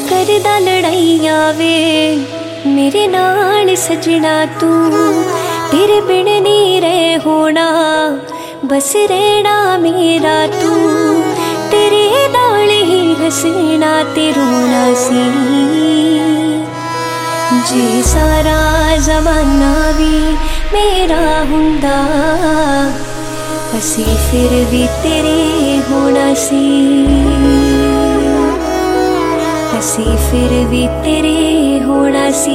करदा लड़ाइया वे मेरे नाल सजना तू, तेरे बिन नहीं रह होना बस रहना मेरा तू, तेरे नाल ही हसना ते रोना सी। जे सारा जमाना भी मेरा हुंदा असी फिर भी तेरे होना सी, असी फिर भी तेरे होना सी।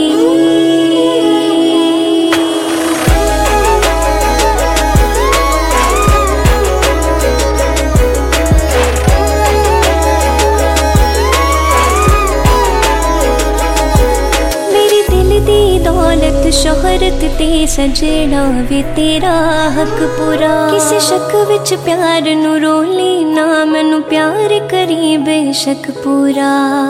दौलत शोहरत ते सजना वे तेरा हक पूरा, किसे शक विच प्यार नू रोली ना, मैनू प्यार करी बेशक पूरा।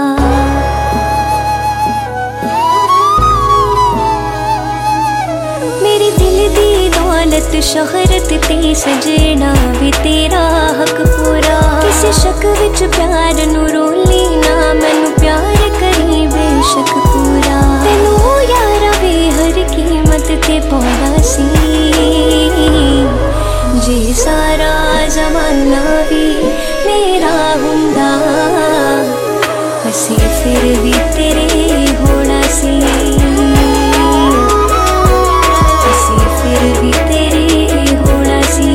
मेरे दिल दी दौलत शोहरत ते सजना वे तेरा हक पूरा, किसे शक विच प्यार नू रोली ना, मैनू प्यार करी बेशक पूरा। तेनू यारा वे हर कीमत ते पाउंदा सी, जे सारा जमाना भी मेरा हुंदा असी फिर भी तेरे होना सी, असी फिर भी तेरे होना सी।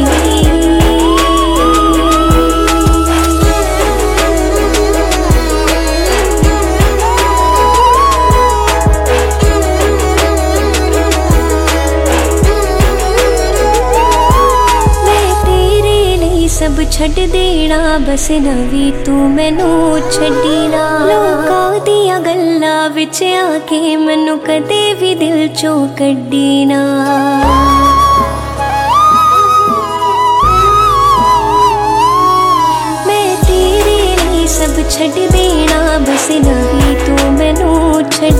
सब छड़ देना बस नवी तू मैनू छड्डी ना, लोकां दियां गल्लां विच आके मैनू कदे भी दिल चों कड्डी ना। मैं तेरे लिए सब छड़ देना बस नवी तू मैनू छड्डी